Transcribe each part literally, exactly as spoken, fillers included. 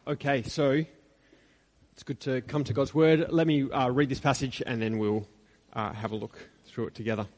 Okay, so it's good to come to God's Word. Let me uh, read this passage and then we'll uh, have a look through it together.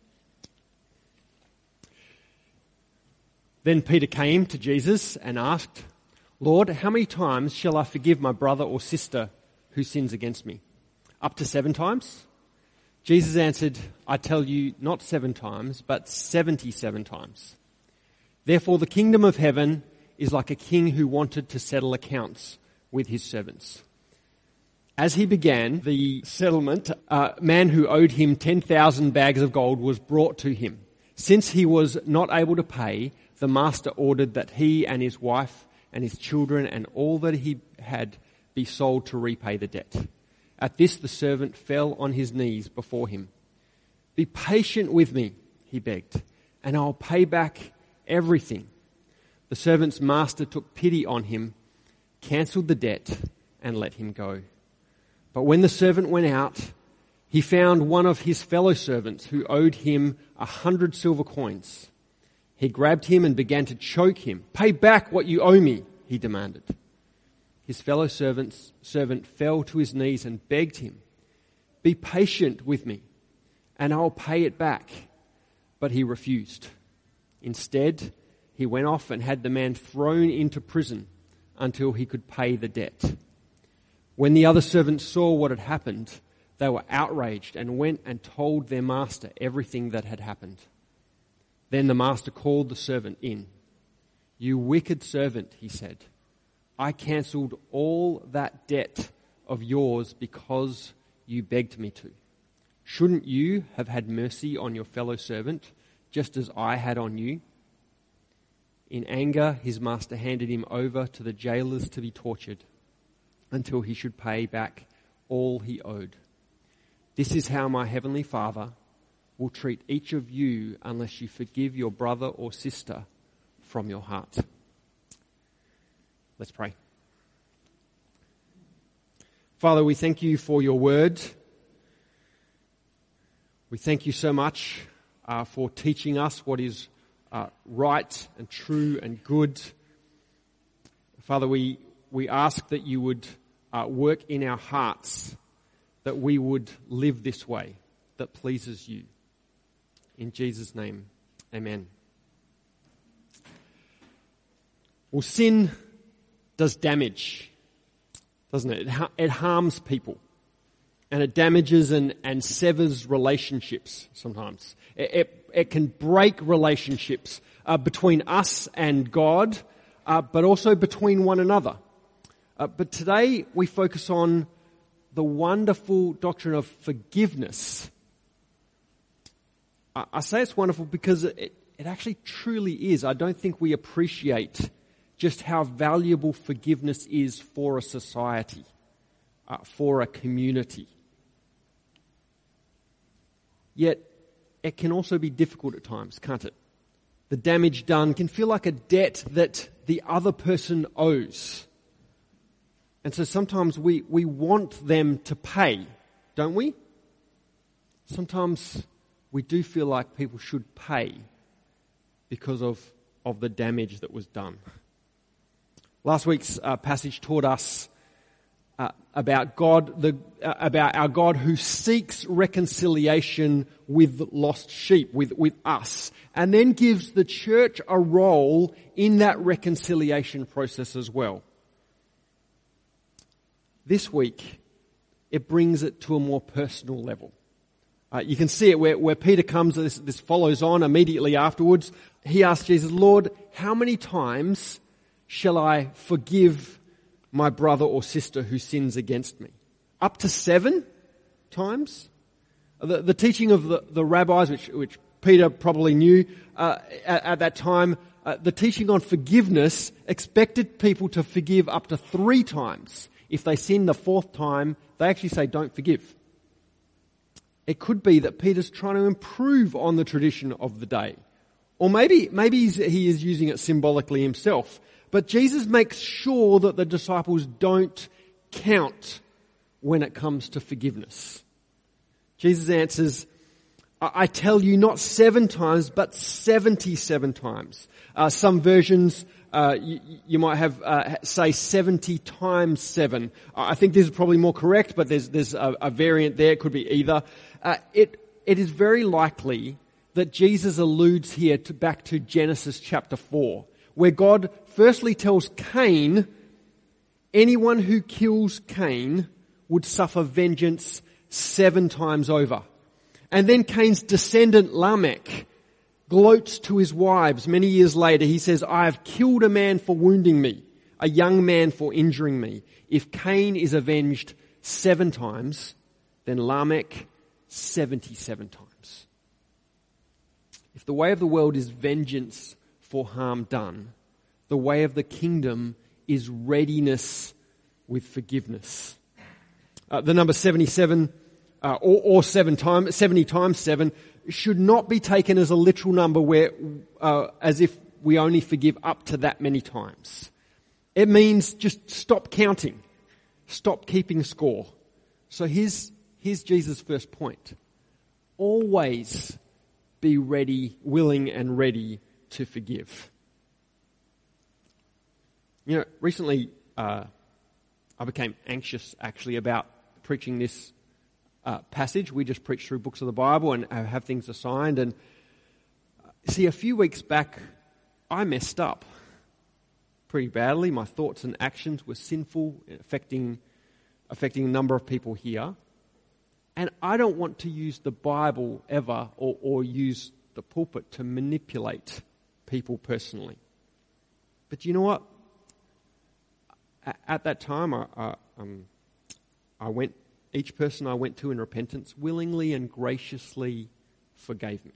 Then Peter came to Jesus and asked, "Lord, how many times shall I forgive my brother or sister who sins against me? Up to seven times?" Jesus answered, "I tell you, not seven times, but seventy-seven times. Therefore the kingdom of heaven is like a king who wanted to settle accounts with his servants. As he began the settlement, a man who owed him ten thousand bags of gold was brought to him. Since he was not able to pay, the master ordered that he and his wife and his children and all that he had be sold to repay the debt. At this the servant fell on his knees before him. 'Be patient with me,' he begged, 'and I'll pay back everything.' The servant's master took pity on him, cancelled the debt, and let him go. But when the servant went out, he found one of his fellow servants who owed him a hundred silver coins. He grabbed him and began to choke him. 'Pay back what you owe me,' he demanded. His fellow servant's servant fell to his knees and begged him, 'Be patient with me, and I'll pay it back.' But he refused. Instead, he went off and had the man thrown into prison until he could pay the debt. When the other servants saw what had happened, they were outraged and went and told their master everything that had happened. Then the master called the servant in. 'You wicked servant,' he said, 'I cancelled all that debt of yours because you begged me to. Shouldn't you have had mercy on your fellow servant, just as I had on you?' In anger, his master handed him over to the jailers to be tortured until he should pay back all he owed. This is how my heavenly Father will treat each of you unless you forgive your brother or sister from your heart." Let's pray. Father, we thank you for your word. We thank you so much uh, for teaching us what is uh, right and true and good. Father, we, we ask that you would uh, work in our hearts, that we would live this way that pleases you. In Jesus' name, amen. Well, sin does damage, doesn't it? It, ha- it harms people. And it damages and, and severs relationships sometimes. It, it, it can break relationships uh, between us and God, uh, but also between one another. Uh, but today we focus on the wonderful doctrine of forgiveness. I, I say it's wonderful because it, it actually truly is. I don't think we appreciate just how valuable forgiveness is for a society, uh, for a community. Yet, it can also be difficult at times, can't it? The damage done can feel like a debt that the other person owes. And so sometimes we, we want them to pay, don't we? Sometimes we do feel like people should pay because of, of the damage that was done. Last week's uh, passage taught us Uh, about God, the, uh, about our God who seeks reconciliation with lost sheep, with, with us, and then gives the church a role in that reconciliation process as well. This week, it brings it to a more personal level. Uh, you can see it where, where Peter comes, this, this follows on immediately afterwards. He asks Jesus, "Lord, how many times shall I forgive my brother or sister who sins against me? Up to seven times?" The, the teaching of the, the rabbis, which, which Peter probably knew uh, at, at that time, uh, the teaching on forgiveness expected people to forgive up to three times. If they sin the fourth time, they actually say, "Don't forgive." It could be that Peter's trying to improve on the tradition of the day. Or maybe, maybe he's, he is using it symbolically himself. But Jesus makes sure that the disciples don't count when it comes to forgiveness. Jesus answers, "I tell you, not seven times, but seventy-seven times." Uh, some versions uh, you, you might have, uh, say, seventy times seven. I think this is probably more correct, but there's, there's a, a variant there. It could be either. Uh, it, it is very likely that Jesus alludes here to, back to Genesis chapter four, where God firstly tells Cain, anyone who kills Cain would suffer vengeance seven times over. And then Cain's descendant Lamech gloats to his wives many years later. He says, I have killed a man for wounding me, a young man for injuring me. If Cain is avenged seven times, then Lamech seventy-seven times. If the way of the world is vengeance for harm done, the way of the kingdom is readiness with forgiveness. Uh, the number seventy-seven, uh, or, or seven times, seventy times seven, should not be taken as a literal number where, uh, as if we only forgive up to that many times. It means just stop counting. Stop keeping score. So here's, here's Jesus' first point. Always be ready, willing and ready to forgive. You know, recently, uh, I became anxious actually about preaching this Uh, passage. We just preach through books of the Bible and uh, have things assigned. And uh, see, a few weeks back, I messed up pretty badly. My thoughts and actions were sinful, affecting affecting a number of people here. And I don't want to use the Bible ever, or, or use the pulpit to manipulate people personally. But you know what? At, at that time, I, I, um, I went. Each person I went to in repentance willingly and graciously forgave me.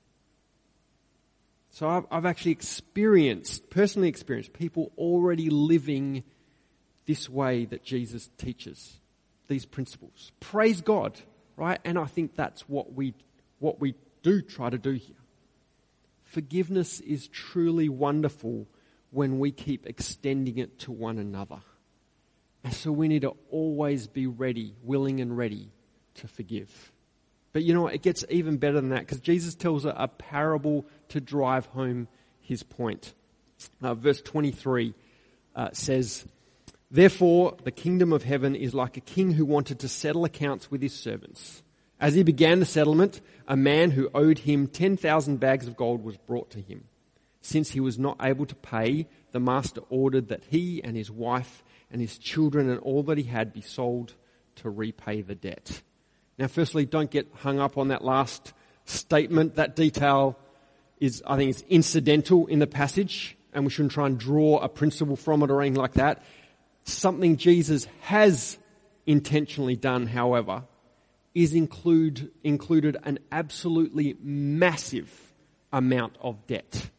So I've, I've actually experienced, personally experienced, people already living this way that Jesus teaches, these principles. Praise God, right? And I think that's what we, what we do try to do here. Forgiveness is truly wonderful when we keep extending it to one another. And so we need to always be ready, willing and ready to forgive. But you know what? It gets even better than that, because Jesus tells a, a parable to drive home his point. Uh, verse twenty-three uh, says, Therefore the kingdom of heaven is like a king who wanted to settle accounts with his servants. As he began the settlement, a man who owed him ten thousand bags of gold was brought to him. Since he was not able to pay, the master ordered that he and his wife and his children and all that he had be sold to repay the debt. Now, firstly, don't get hung up on that last statement. That detail is, I think, is incidental in the passage, and we shouldn't try and draw a principle from it or anything like that. Something Jesus has intentionally done, however, is include included an absolutely massive amount of debt.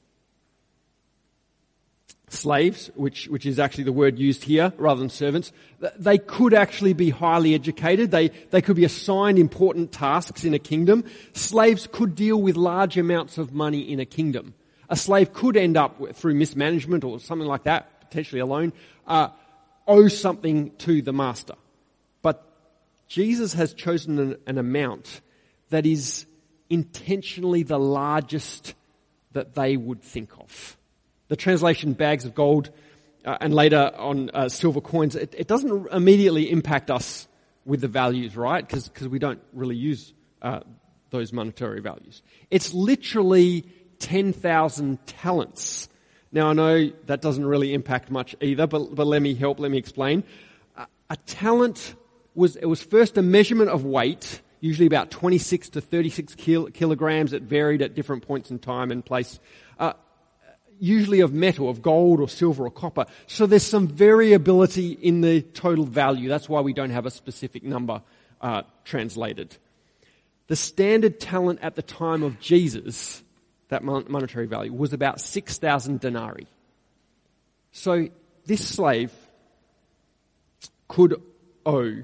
Slaves, which, which is actually the word used here rather than servants, they could actually be highly educated. They, they could be assigned important tasks in a kingdom. Slaves could deal with large amounts of money in a kingdom. A slave could end up with, through mismanagement or something like that, potentially alone, uh, owe something to the master. But Jesus has chosen an, an amount that is intentionally the largest that they would think of. The translation bags of gold uh, and later on uh, silver coins, it, it doesn't immediately impact us with the values, right? Because because we don't really use uh, those monetary values. It's literally ten thousand talents. Now I know that doesn't really impact much either, but but let me help, let me explain. Uh, a talent was, it was first a measurement of weight, usually about twenty-six to thirty-six kil- kilograms. It varied at different points in time and place. Uh, usually of metal, of gold or silver or copper. So there's some variability in the total value. That's why we don't have a specific number uh, translated. The standard talent at the time of Jesus, that mon- monetary value, was about six thousand denarii. So this slave could owe,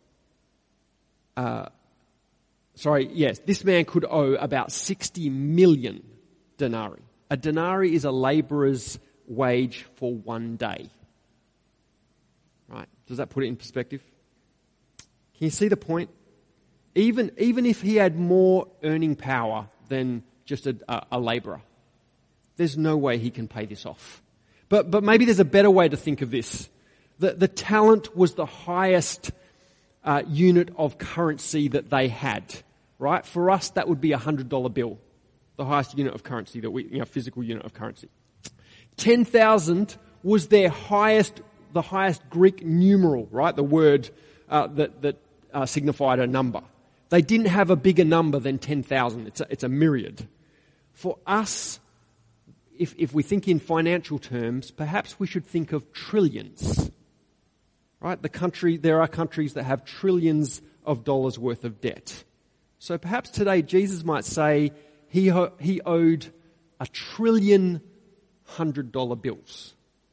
uh, sorry, yes, this man could owe about sixty million denarii. A denarii is a labourer's wage for one day. Right? Does that put it in perspective? Can you see the point? Even, even if he had more earning power than just a, a, a labourer, there's no way he can pay this off. But, but maybe there's a better way to think of this. The, the talent was the highest uh, unit of currency that they had, right? For us, that would be a one hundred dollar bill, the highest unit of currency that we, you know, physical unit of currency. ten thousand was their highest, the highest Greek numeral, right? The word uh, that, that uh, signified a number. They didn't have a bigger number than ten thousand. It's a, it's a myriad. For us, if, if we think in financial terms, perhaps we should think of trillions, right? The country, there are countries that have trillions of dollars worth of debt. So perhaps today Jesus might say he, ho- he owed a trillion hundred dollar bills.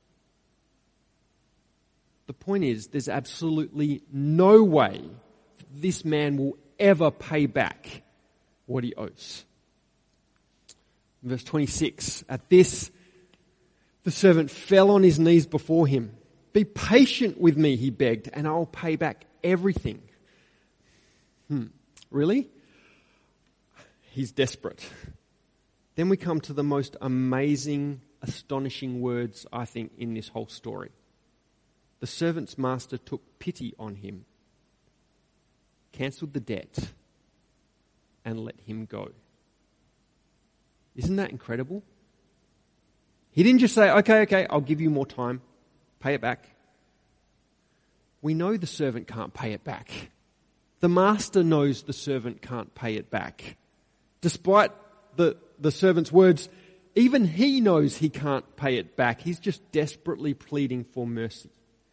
The point is, there's absolutely no way this man will ever pay back what he owes. Verse twenty-six, at this, the servant fell on his knees before him. Be patient with me, he begged, and I'll pay back everything. Hmm, really? He's desperate. Then we come to the most amazing, astonishing words, I think, in this whole story. The servant's master took pity on him, cancelled the debt, and let him go. Isn't that incredible? He didn't just say, okay, okay, I'll give you more time, pay it back. We know the servant can't pay it back. The master knows the servant can't pay it back. Despite the, the servant's words, even he knows he can't pay it back. He's just desperately pleading for mercy.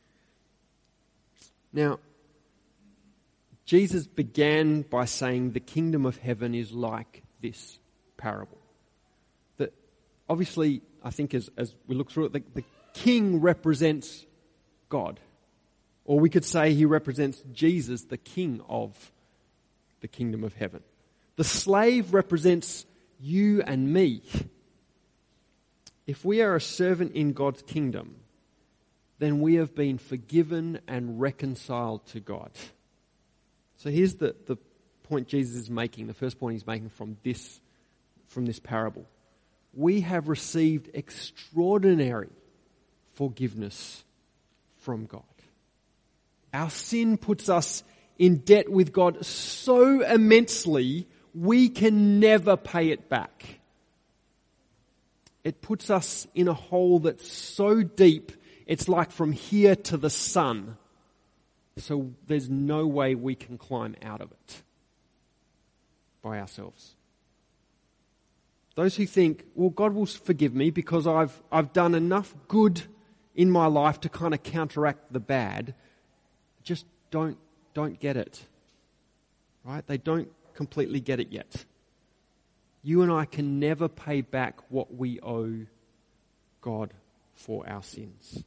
Now, Jesus began by saying the kingdom of heaven is like this parable. That obviously, I think as, as we look through it, the, the king represents God. Or we could say he represents Jesus, the king of the kingdom of heaven. The slave represents you and me. If we are a servant in God's kingdom, then we have been forgiven and reconciled to God. So here's the, the point Jesus is making, the first point he's making from this, from this parable. We have received extraordinary forgiveness from God. Our sin puts us in debt with God so immensely, we can never pay it back. It puts us in a hole that's so deep, it's like from here to the sun. So there's no way we can climb out of it by ourselves. Those who think, well, God will forgive me because I've, I've done enough good in my life to kind of counteract the bad, just don't, don't get it. Right? They don't completely get it yet. You and I can never pay back what we owe God for our sins.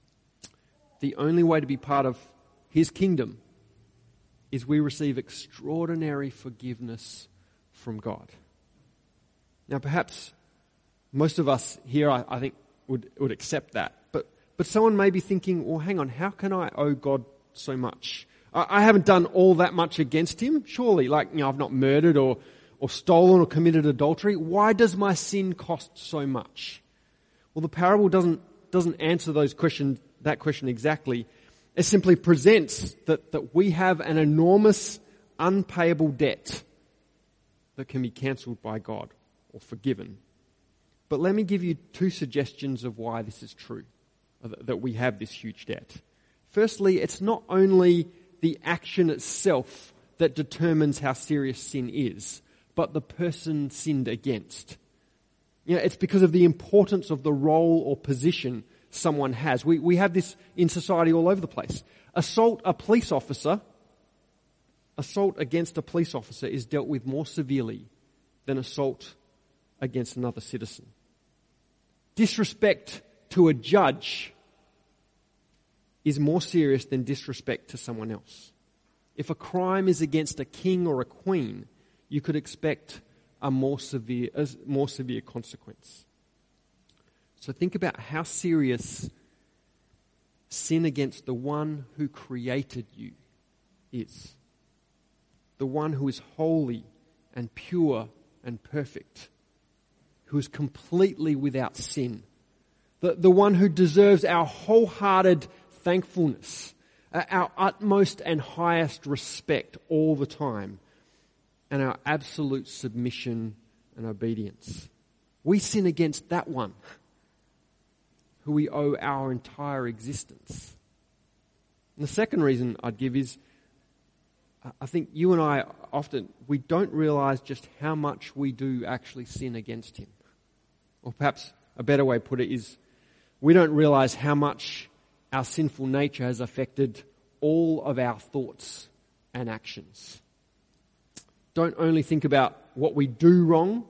The only way to be part of His kingdom is we receive extraordinary forgiveness from God. Now perhaps most of us here, I, I think, would, would accept that. But, but someone may be thinking, well, hang on, how can I owe God so much? I, I haven't done all that much against Him, surely. Like, you know, I've not murdered or, or stolen or committed adultery. Why does my sin cost so much? Well, the parable doesn't, doesn't answer those questions, that question exactly. It simply presents that, that we have an enormous unpayable debt that can be cancelled by God or forgiven. But let me give you two suggestions of why this is true, that we have this huge debt. Firstly, it's not only the action itself that determines how serious sin is, but the person sinned against. You know, it's because of the importance of the role or position someone has. We, we have this in society all over the place. Assault a police officer, assault against a police officer is dealt with more severely than assault against another citizen. Disrespect to a judge is more serious than disrespect to someone else. If a crime is against a king or a queen, you could expect a more severe, a more severe consequence. So think about how serious sin against the one who created you is. The one who is holy and pure and perfect, who is completely without sin, the, the one who deserves our wholehearted thankfulness, our utmost and highest respect all the time, and our absolute submission and obedience. We sin against that one who we owe our entire existence. And the second reason I'd give is, I think you and I often, we don't realize just how much we do actually sin against him. Or perhaps a better way to put it is, we don't realize how much our sinful nature has affected all of our thoughts and actions. Don't only think about what we do wrong,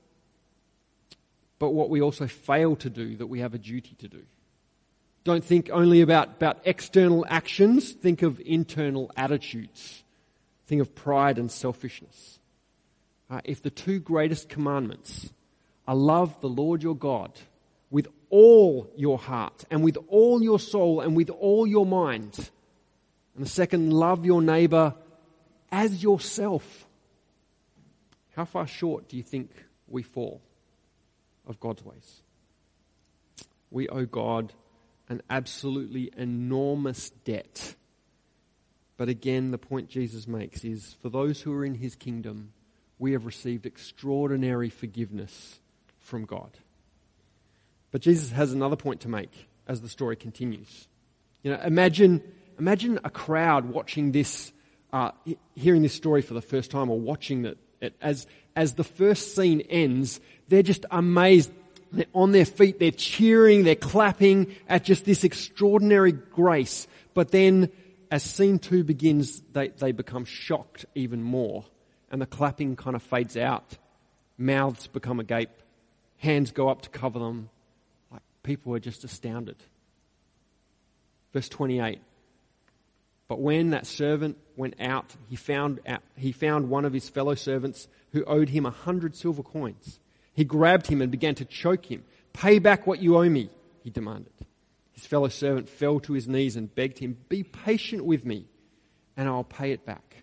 but what we also fail to do that we have a duty to do. Don't think only about, about external actions, think of internal attitudes. Think of pride and selfishness. Uh, if the two greatest commandments are love the Lord your God with all your heart and with all your soul and with all your mind, and the second, love your neighbour as yourself, how far short do you think we fall of God's ways? We owe God an absolutely enormous debt. But again, the point Jesus makes is, for those who are in his kingdom, we have received extraordinary forgiveness from God. But Jesus has another point to make as the story continues. You know, imagine, imagine a crowd watching this, uh, hearing this story for the first time, or watching it, it as, as the first scene ends, they're just amazed. They're on their feet, they're cheering, they're clapping at just this extraordinary grace. But then, as scene two begins, they, they become shocked even more. And the clapping kind of fades out. Mouths become agape. Hands go up to cover them. Like, people are just astounded. Verse twenty-eight. But when that servant went out, he found out, he found one of his fellow servants who owed him a hundred silver coins. He grabbed him and began to choke him. "Pay back what you owe me," he demanded. His fellow servant fell to his knees and begged him, "Be patient with me, and I'll pay it back."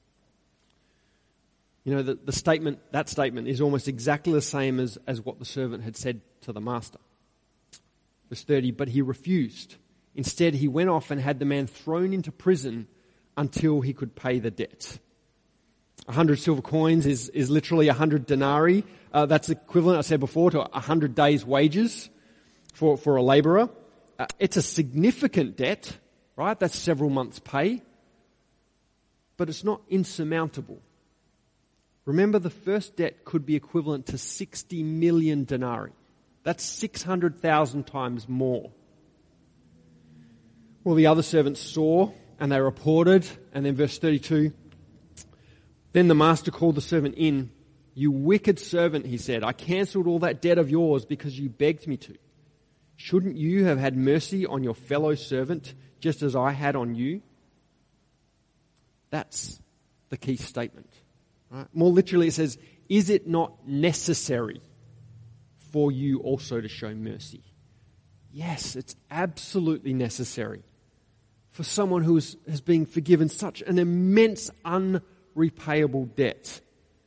You know, the, the statement, that statement is almost exactly the same as, as what the servant had said to the master. Verse thirty, but he refused. Instead, he went off and had the man thrown into prison until he could pay the debt. A hundred silver coins is, is literally a hundred denarii. Uh, that's equivalent, I said before, to a hundred days' wages for, for a labourer. Uh, it's a significant debt, right? That's several months' pay. But it's not insurmountable. Remember, the first debt could be equivalent to sixty million denarii. That's six hundred thousand times more. Well, the other servants saw and they reported, and then verse thirty-two, then the master called the servant in. "You wicked servant," he said, "I cancelled all that debt of yours because you begged me to. Shouldn't you have had mercy on your fellow servant just as I had on you?" That's the key statement. Right? More literally, it says, is it not necessary for you also to show mercy? Yes, it's absolutely necessary for someone who is, has been forgiven such an immense, unrepayable debt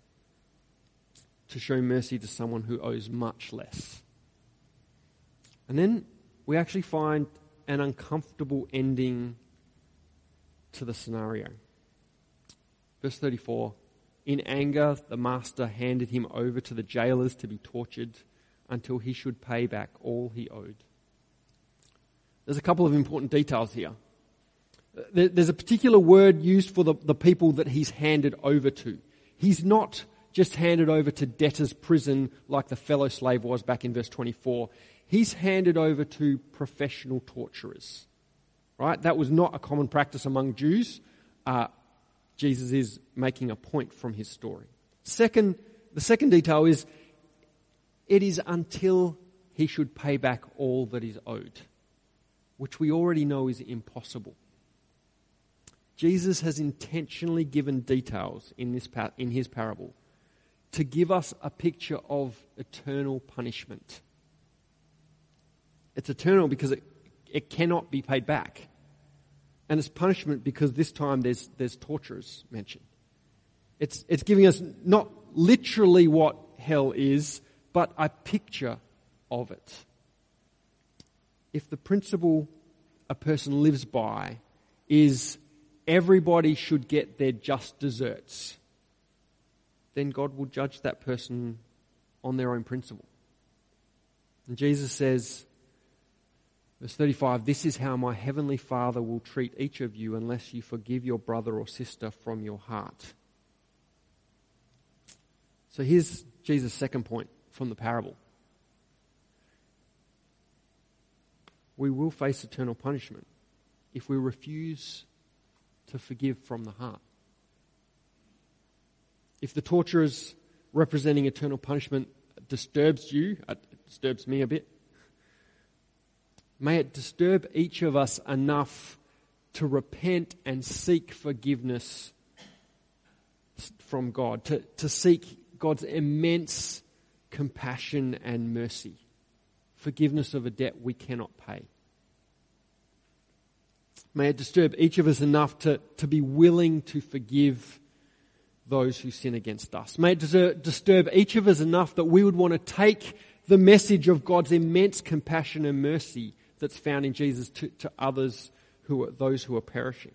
to show mercy to someone who owes much less. And then we actually find an uncomfortable ending to the scenario. Verse thirty-four, in anger, the master handed him over to the jailers to be tortured until he should pay back all he owed. There's a couple of important details here. There's a particular word used for the, the people that he's handed over to. He's not just handed over to debtor's prison like the fellow slave was back in verse twenty-four. He's handed over to professional torturers. Right? That was not a common practice among Jews. Uh, Jesus is making a point from his story. Second, the second detail is, it is until he should pay back all that is owed, which we already know is impossible. Jesus has intentionally given details in this par- in his parable to give us a picture of eternal punishment. It's eternal because it, it cannot be paid back. And it's punishment because this time there's there's torturers mentioned. It's it's giving us not literally what hell is, but a picture of it. if the principle a person lives by is everybody should get their just desserts, then God will judge that person on their own principle. And Jesus says, verse thirty-five, "This is how my heavenly Father will treat each of you unless you forgive your brother or sister from your heart." So here's Jesus' second point from the parable. We will face eternal punishment if we refuse to forgive from the heart. If the torturers representing eternal punishment disturbs you, it disturbs me a bit, may it disturb each of us enough to repent and seek forgiveness from God, to, to seek God's immense compassion and mercy, forgiveness of a debt we cannot pay. May it disturb each of us enough to, to be willing to forgive those who sin against us. May it deser- disturb each of us enough that we would want to take the message of God's immense compassion and mercy that's found in Jesus to, to others who are those who are perishing.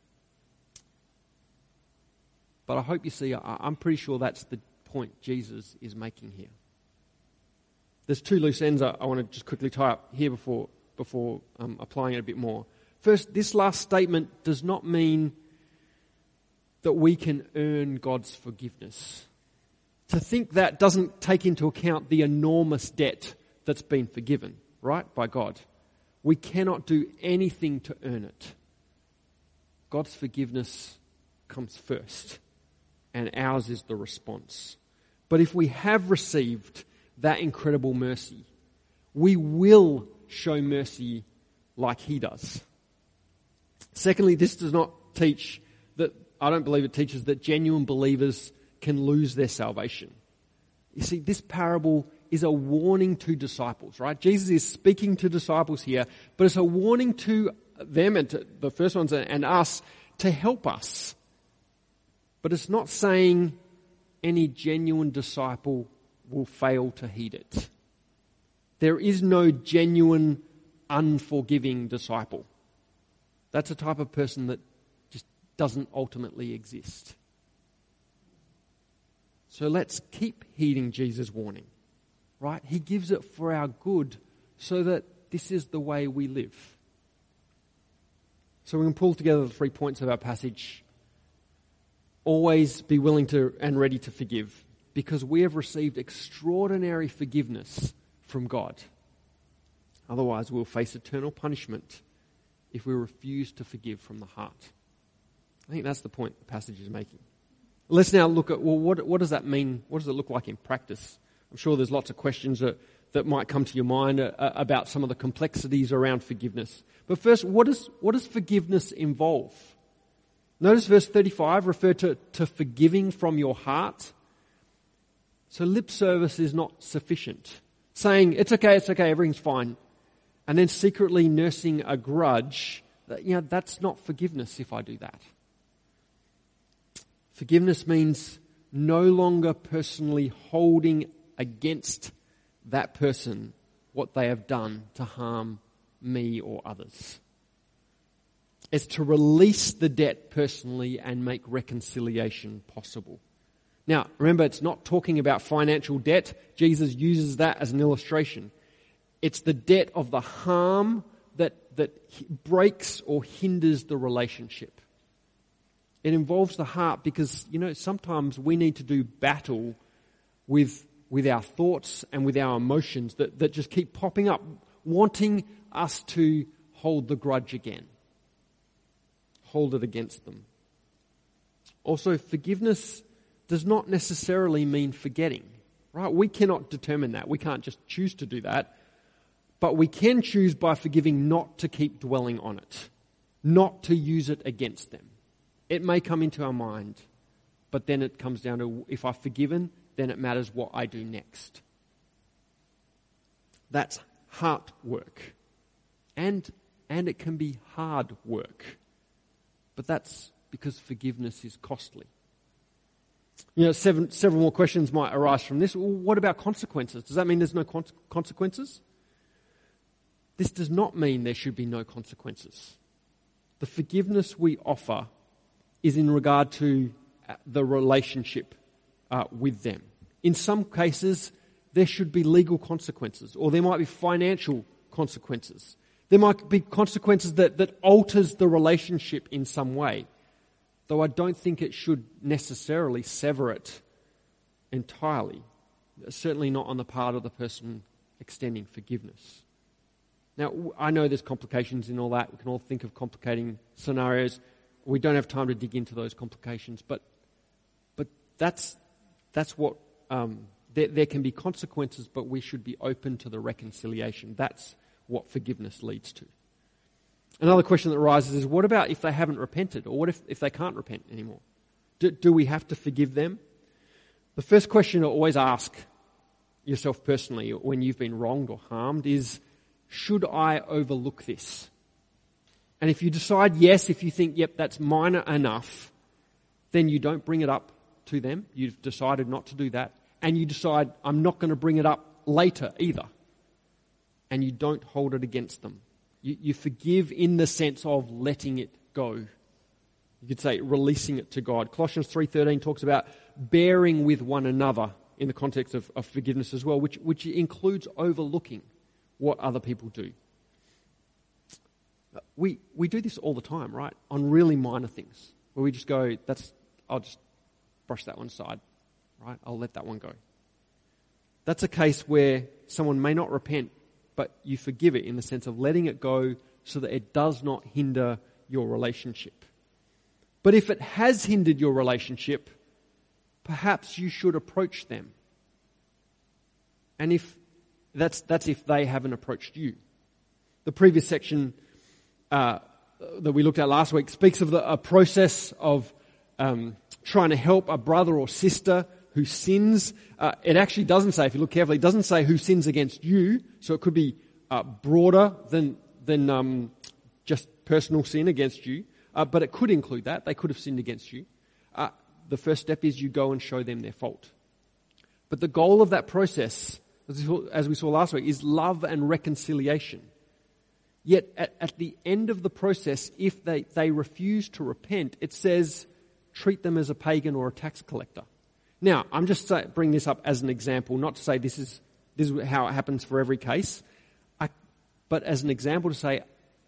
But I hope you see, I, I'm pretty sure that's the point Jesus is making here. There's two loose ends I, I want to just quickly tie up here before before um, applying it a bit more. First, this last statement does not mean that we can earn God's forgiveness. To think that doesn't take into account the enormous debt that's been forgiven, right, by God. We cannot do anything to earn it. God's forgiveness comes first, and ours is the response. But if we have received that incredible mercy, we will show mercy like He does. Secondly, this does not teach that, I don't believe it teaches that genuine believers can lose their salvation. You see, this parable is a warning to disciples, right? Jesus is speaking to disciples here, but it's a warning to them and to the first ones and us to help us. But it's not saying any genuine disciple will fail to heed it. There is no genuine, unforgiving disciple. That's a type of person that just doesn't ultimately exist. So let's keep heeding Jesus' warning, right? He gives it for our good so that this is the way we live. So we can pull together the three points of our passage. Always be willing to and ready to forgive, because we have received extraordinary forgiveness from God. Otherwise, we'll face eternal punishment if we refuse to forgive from the heart. I think that's the point the passage is making. Let's now look at, well, what, what does that mean? What does it look like in practice? I'm sure there's lots of questions that, that might come to your mind uh, about some of the complexities around forgiveness. But first, what, is, what does forgiveness involve? Notice verse thirty-five referred to, to forgiving from your heart. So lip service is not sufficient. Saying, it's okay, it's okay, everything's fine. And then secretly nursing a grudge, that, you know, that's not forgiveness if I do that. Forgiveness means no longer personally holding against that person what they have done to harm me or others. It's to release the debt personally and make reconciliation possible. Now, remember, it's not talking about financial debt. Jesus uses that as an illustration. It's the debt of the harm that, that breaks or hinders the relationship. It involves the heart because, you know, sometimes we need to do battle with, with our thoughts and with our emotions that, that just keep popping up, wanting us to hold the grudge again. Hold it against them. Also, forgiveness does not necessarily mean forgetting, right? We cannot determine that. We can't just choose to do that. But we can choose by forgiving not to keep dwelling on it, not to use it against them. It may come into our mind, but then it comes down to, if I've forgiven, then it matters what I do next. That's heart work. And, and it can be hard work. But that's because forgiveness is costly. You know, seven, several more questions might arise from this. Well, what about consequences? Does that mean there's no con- consequences? this does not mean there should be no consequences. The forgiveness we offer is in regard to the relationship uh, with them. In some cases, there should be legal consequences, or there might be financial consequences. There might be consequences that, that alters the relationship in some way, though I don't think it should necessarily sever it entirely. Certainly not on the part of the person extending forgiveness. Now, I know there's complications in all that. We can all think of complicating scenarios. We don't have time to dig into those complications, but but that's that's what um, there, there can be consequences, but we should be open to the reconciliation. That's what forgiveness leads to. Another question that arises is, what about if they haven't repented, or what if, if they can't repent anymore? Do, do we have to forgive them? The first question to always ask yourself personally when you've been wronged or harmed is, should I overlook this? And if you decide yes, if you think, yep, that's minor enough, then you don't bring it up to them. You've decided not to do that. And you decide, I'm not going to bring it up later either. And you don't hold it against them. You, you forgive in the sense of letting it go. You could say releasing it to God. Colossians three thirteen talks about bearing with one another in the context of, of forgiveness as well, which, which includes overlooking what other people do. We we do this all the time, right? On really minor things, where we just go, "That's I'll just brush that one aside, right? I'll let that one go." That's a case where someone may not repent, but you forgive it in the sense of letting it go so that it does not hinder your relationship. But if it has hindered your relationship, perhaps you should approach them. And if that's that's if they haven't approached you. The previous section uh, that we looked at last week speaks of the, a process of um, trying to help a brother or sister who sins. Uh, it actually doesn't say, if you look carefully, it doesn't say who sins against you. So it could be uh, broader than than um, just personal sin against you. Uh, but it could include that. They could have sinned against you. Uh, the first step is you go and show them their fault. But the goal of that process, as we saw last week, is love and reconciliation. Yet at, at the end of the process, if they, they refuse to repent, it says treat them as a pagan or a tax collector. Now, I'm just say, bringing this up as an example, not to say this is this is how it happens for every case, I, but as an example to say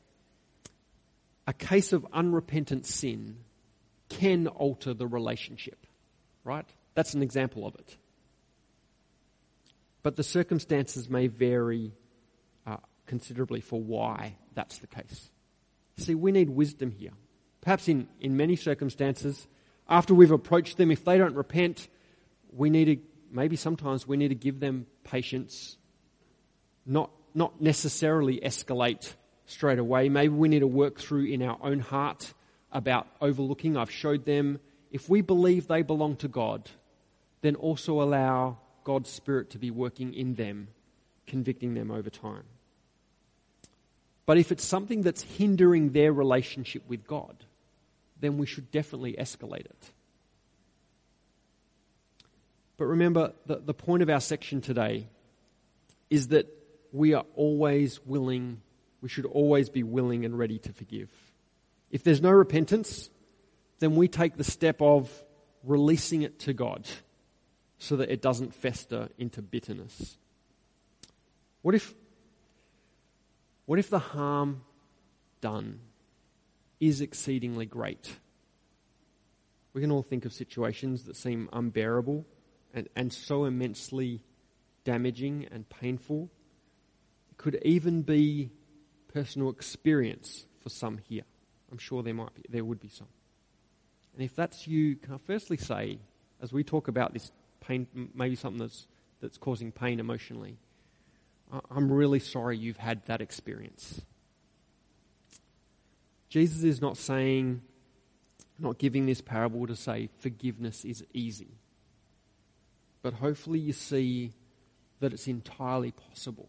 a case of unrepentant sin can alter the relationship, right? That's an example of it. But the circumstances may vary uh, considerably for why that's the case. See, we need wisdom here. Perhaps in, in many circumstances, after we've approached them, if they don't repent, we need to, maybe sometimes we need to give them patience, not, not necessarily escalate straight away. Maybe we need to work through in our own heart about overlooking. I've showed them, if we believe they belong to God, then also allow God's Spirit to be working in them, convicting them over time. But if it's something that's hindering their relationship with God, then we should definitely escalate it. But remember, the, the point of our section today is that we are always willing, we should always be willing and ready to forgive. If there's no repentance, then we take the step of releasing it to God so that it doesn't fester into bitterness. What if, what if the harm done is exceedingly great? We can all think of situations that seem unbearable and, and so immensely damaging and painful. It could even be personal experience for some here. I'm sure there might be, there would be some. And if that's you, can I firstly say, as we talk about this pain, maybe something that's that's causing pain emotionally, I'm really sorry you've had that experience. Jesus is not saying, not giving this parable to say forgiveness is easy. But hopefully you see that it's entirely possible.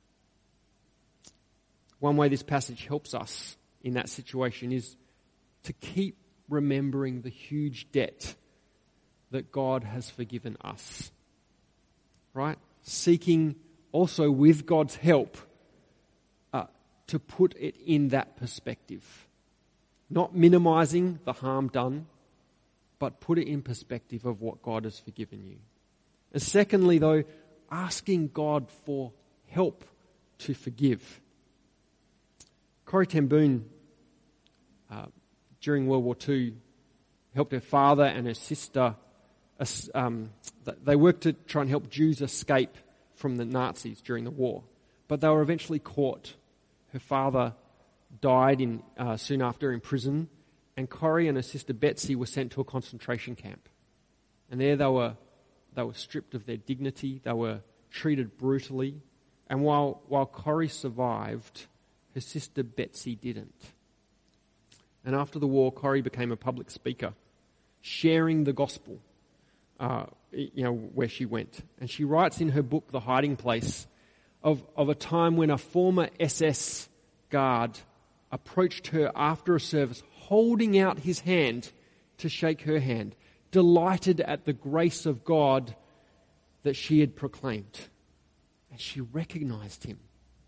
One way this passage helps us in that situation is to keep remembering the huge debt that God has forgiven us. Right? Seeking also with God's help uh, to put it in that perspective. Not minimizing the harm done, but put it in perspective of what God has forgiven you. And secondly, though, asking God for help to forgive. Corrie ten Boom, uh, during World War Two, helped her father and her sister. Um, they worked to try and help Jews escape from the Nazis during the war, but they were eventually caught. Her father died in uh, soon after in prison, and Corrie and her sister Betsy were sent to a concentration camp. And there they were, they were stripped of their dignity. They were treated brutally. And while while Corrie survived, her sister Betsy didn't. And after the war, Corrie became a public speaker, sharing the gospel, uh, you know, where she went. And she writes in her book, The Hiding Place, of, of a time when a former S S guard approached her after a service, holding out his hand to shake her hand, delighted at the grace of God that she had proclaimed. And she recognized him.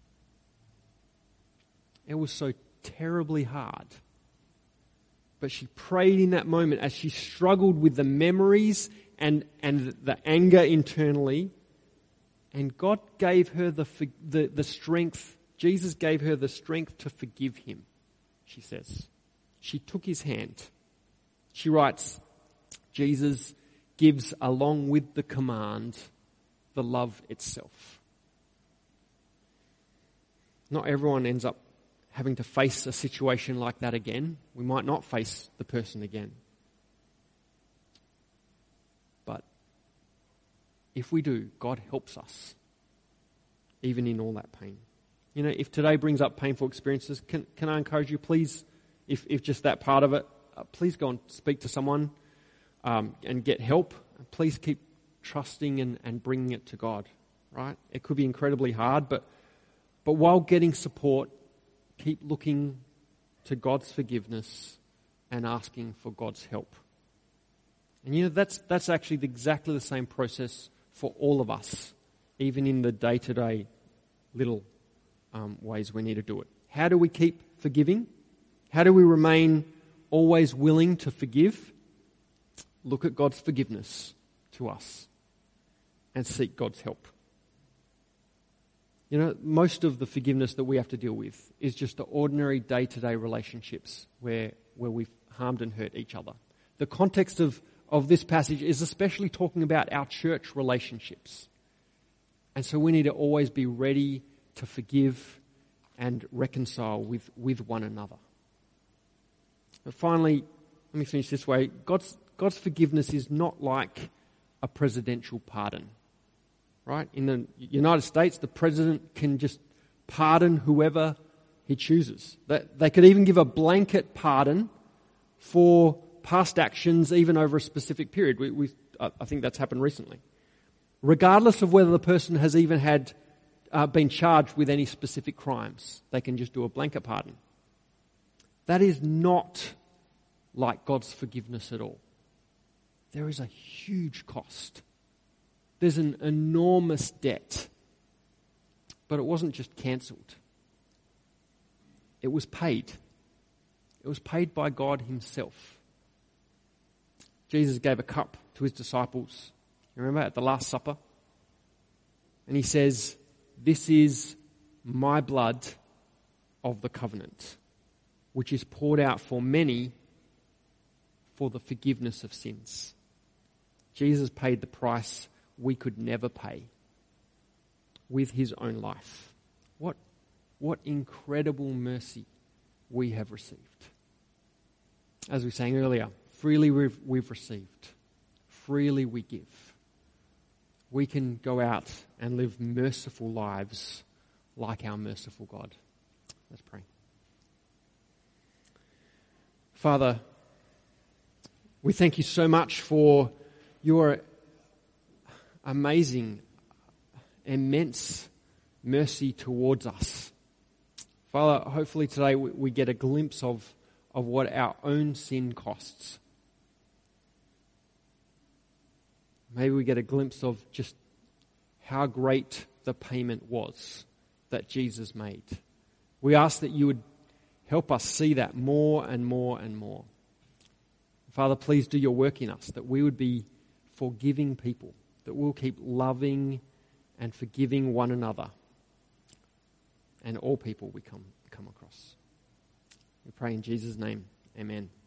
It was so terribly hard. But she prayed in that moment as she struggled with the memories and, and the anger internally. And God gave her the, the, the strength, Jesus gave her the strength to forgive him, she says. She took his hand. She writes, Jesus gives along with the command the love itself. Not everyone ends up having to face a situation like that again. We might not face the person again. But if we do, God helps us, even in all that pain. You know, if today brings up painful experiences, can, can I encourage you, please, if, if just that part of it, uh, please go and speak to someone um, and get help. Please keep trusting and, and bringing it to God, right? It could be incredibly hard, but but while getting support, keep looking to God's forgiveness and asking for God's help. And you know, that's that's actually exactly the same process for all of us, even in the day-to-day little um, ways we need to do it. How do we keep forgiving? How do we remain always willing to forgive? Look at God's forgiveness to us and seek God's help. You know, most of the forgiveness that we have to deal with is just the ordinary day-to-day relationships where where we've harmed and hurt each other. The context of, of this passage is especially talking about our church relationships. And so we need to always be ready to forgive and reconcile with, with one another. But finally, let me finish this way. God's, God's forgiveness is not like a presidential pardon. Right? In the United States, the president can just pardon whoever he chooses. They could even give a blanket pardon for past actions, even over a specific period. We, we, I think that's happened recently. Regardless of whether the person has even had uh, been charged with any specific crimes, they can just do a blanket pardon. That is not like God's forgiveness at all. There is a huge cost. There's an enormous debt. But it wasn't just cancelled. It was paid. It was paid by God himself. Jesus gave a cup to his disciples. You remember at the Last Supper? And he says, "This is my blood of the covenant, which is poured out for many for the forgiveness of sins." Jesus paid the price we could never pay with his own life. What, what incredible mercy we have received. As we sang earlier, freely we've, we've received, freely we give. We can go out and live merciful lives like our merciful God. Let's pray. Father, we thank you so much for your amazing, immense mercy towards us. Father, hopefully today we, we get a glimpse of, of what our own sin costs. Maybe we get a glimpse of just how great the payment was that Jesus made We ask that you would help us see that more and more and more. Father, please do your work in us, that we would be forgiving people, that we'll keep loving and forgiving one another and all people we come, come across. We pray in Jesus' name. Amen.